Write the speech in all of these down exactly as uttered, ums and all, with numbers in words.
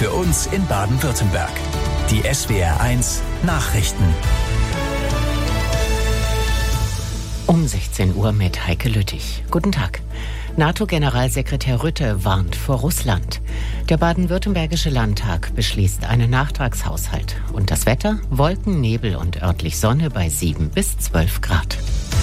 für uns in Baden-Württemberg. Die S W R eins Nachrichten. Um sechzehn Uhr mit Heike Lüttich. Guten Tag. NATO-Generalsekretär Rutte warnt vor Russland. Der baden-württembergische Landtag beschließt einen Nachtragshaushalt. Und das Wetter? Wolken, Nebel und örtlich Sonne bei sieben bis zwölf Grad.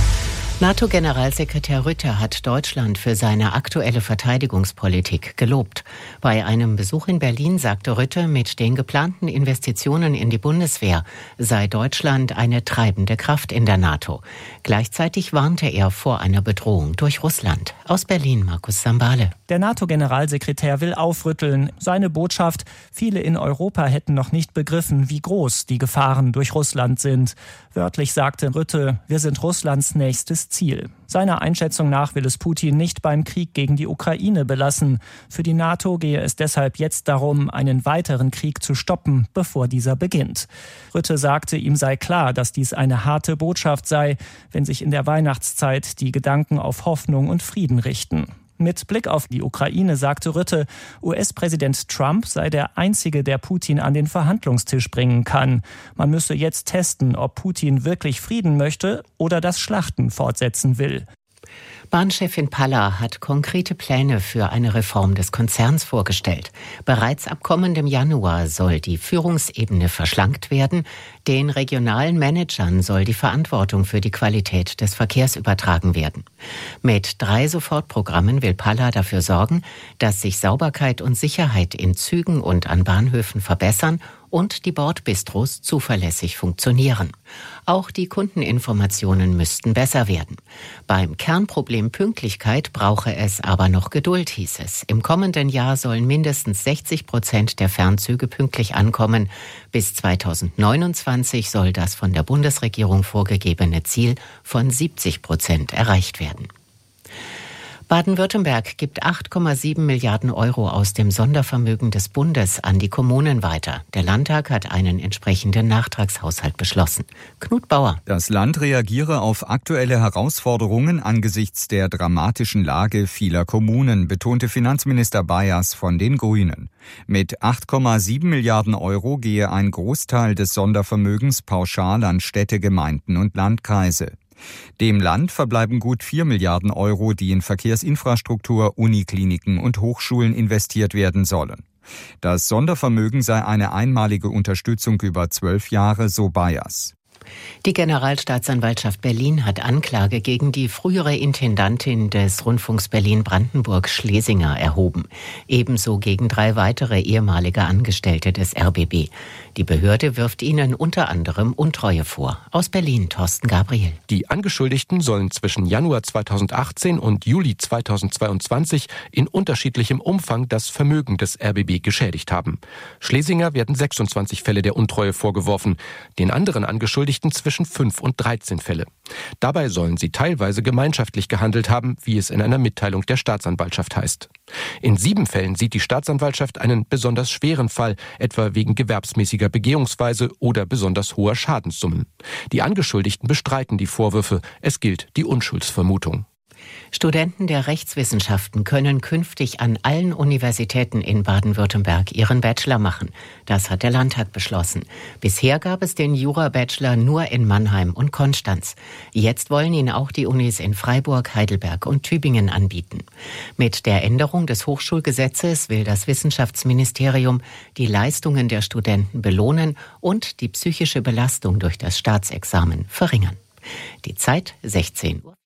NATO-Generalsekretär Rutte hat Deutschland für seine aktuelle Verteidigungspolitik gelobt. Bei einem Besuch in Berlin sagte Rutte, mit den geplanten Investitionen in die Bundeswehr sei Deutschland eine treibende Kraft in der NATO. Gleichzeitig warnte er vor einer Bedrohung durch Russland. Aus Berlin Markus Sambale. Der NATO-Generalsekretär will aufrütteln. Seine Botschaft: Viele in Europa hätten noch nicht begriffen, wie groß die Gefahren durch Russland sind. Wörtlich sagte Rutte, wir sind Russlands nächstes Ziel. Seiner Einschätzung nach will es Putin nicht beim Krieg gegen die Ukraine belassen. Für die NATO gehe es deshalb jetzt darum, einen weiteren Krieg zu stoppen, bevor dieser beginnt. Rutte sagte, ihm sei klar, dass dies eine harte Botschaft sei, wenn sich in der Weihnachtszeit die Gedanken auf Hoffnung und Frieden richten. Mit Blick auf die Ukraine sagte Rutte, U S-Präsident Trump sei der Einzige, der Putin an den Verhandlungstisch bringen kann. Man müsse jetzt testen, ob Putin wirklich Frieden möchte oder das Schlachten fortsetzen will. Bahnchefin Palla hat konkrete Pläne für eine Reform des Konzerns vorgestellt. Bereits ab kommendem Januar soll die Führungsebene verschlankt werden. Den regionalen Managern soll die Verantwortung für die Qualität des Verkehrs übertragen werden. Mit drei Sofortprogrammen will Palla dafür sorgen, dass sich Sauberkeit und Sicherheit in Zügen und an Bahnhöfen verbessern und die Bordbistros zuverlässig funktionieren. Auch die Kundeninformationen müssten besser werden. Beim Kernproblem Pünktlichkeit brauche es aber noch Geduld, hieß es. Im kommenden Jahr sollen mindestens sechzig Prozent der Fernzüge pünktlich ankommen. Bis zweitausendneunundzwanzig soll das von der Bundesregierung vorgegebene Ziel von siebzig Prozent erreicht werden. Baden-Württemberg gibt acht Komma sieben Milliarden Euro aus dem Sondervermögen des Bundes an die Kommunen weiter. Der Landtag hat einen entsprechenden Nachtragshaushalt beschlossen. Knut Bauer. Das Land reagiere auf aktuelle Herausforderungen angesichts der dramatischen Lage vieler Kommunen, betonte Finanzminister Bayers von den Grünen. Mit acht Komma sieben Milliarden Euro gehe ein Großteil des Sondervermögens pauschal an Städte, Gemeinden und Landkreise. Dem Land verbleiben gut vier Milliarden Euro, die in Verkehrsinfrastruktur, Unikliniken und Hochschulen investiert werden sollen. Das Sondervermögen sei eine einmalige Unterstützung über zwölf Jahre, so Bayers. Die Generalstaatsanwaltschaft Berlin hat Anklage gegen die frühere Intendantin des Rundfunks Berlin-Brandenburg Schlesinger erhoben. Ebenso gegen drei weitere ehemalige Angestellte des R B B. Die Behörde wirft ihnen unter anderem Untreue vor. Aus Berlin Thorsten Gabriel. Die Angeschuldigten sollen zwischen Januar zweitausendachtzehn und Juli zweitausendzweiundzwanzig in unterschiedlichem Umfang das Vermögen des R B B geschädigt haben. Schlesinger werden sechsundzwanzig Fälle der Untreue vorgeworfen. Den anderen Angeschuldigten zwischen fünf und dreizehn Fälle. Dabei sollen sie teilweise gemeinschaftlich gehandelt haben, wie es in einer Mitteilung der Staatsanwaltschaft heißt. In sieben Fällen sieht die Staatsanwaltschaft einen besonders schweren Fall, etwa wegen gewerbsmäßiger Begehungsweise oder besonders hoher Schadenssummen. Die Angeschuldigten bestreiten die Vorwürfe. Es gilt die Unschuldsvermutung. Studenten der Rechtswissenschaften können künftig an allen Universitäten in Baden-Württemberg ihren Bachelor machen. Das hat der Landtag beschlossen. Bisher gab es den Jura-Bachelor nur in Mannheim und Konstanz. Jetzt wollen ihn auch die Unis in Freiburg, Heidelberg und Tübingen anbieten. Mit der Änderung des Hochschulgesetzes will das Wissenschaftsministerium die Leistungen der Studenten belohnen und die psychische Belastung durch das Staatsexamen verringern. Die Zeit sechzehn Uhr.